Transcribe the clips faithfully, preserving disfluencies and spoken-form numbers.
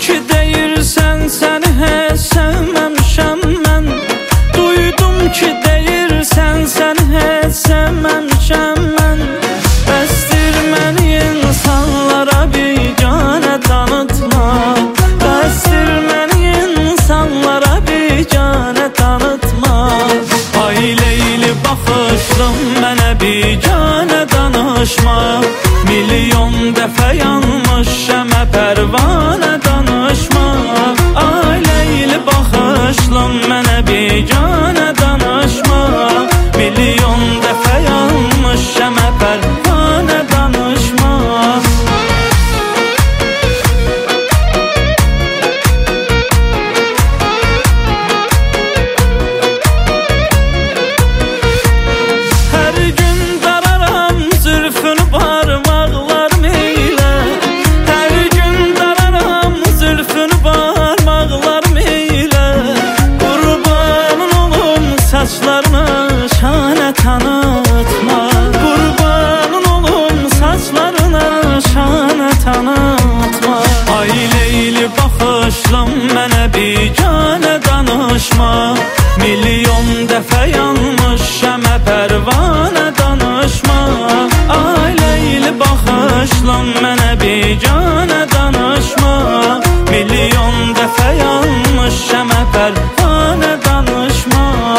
ki deyirsən səni heç sevməmişəm mən. Duydum ki deyirsən səni heç sevməmişəm mən. Bəsdir məni insanlara biganə tanıtma. Bəsdir məni insanlara biganə tanıtma. Ay Leyli baxışlım mənə biganə danışma. Milyon dəfə yanmış şəmə pərvanə danışma. Ay Leyli baxışlım mənə biganə danışma. Milyon dəfə yanmış şəmə pərvanə danışma. Hər gün dararam zülfünü barmaqlarım ilə. Hər gün dararam zülfünü barmaqlarım ilə. Qurbanın olum saçlarına şanə tanıtma. Qurbanın olum saçlarına şanə tanıtma. Ay Leyli baxışlım mənə biganə danışma. Milyon dəfə yanmış şəmə pərvanə danışma. Ay Leyli baxışlım mənə biganə danışma. Milyon dəfə yanmış şəmə pərvanə danışma.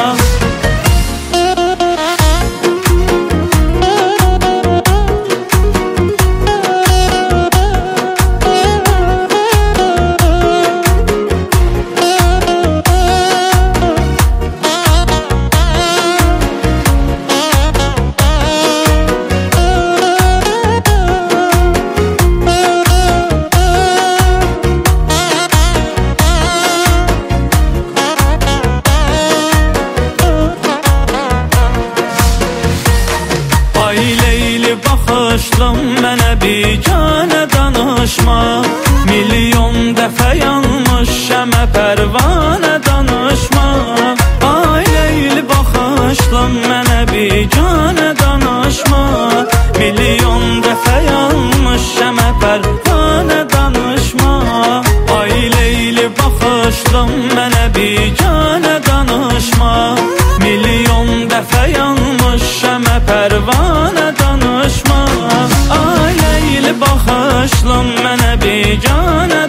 Ay Leyli baxışlım mənə biganə danışma. Milyon dəfə yanmış şəmə pərvanə danışma. Ay Leyli baxışlım mənə biganə danışma. Milyon dəfə yanmış şəmə pərvanə danışma. Ay Leyli baxışlım mənə biganə danışma. Milyon dəfə yanmış şəmə pərvanə danışma. Ay Leyli baxışlım mənə biganə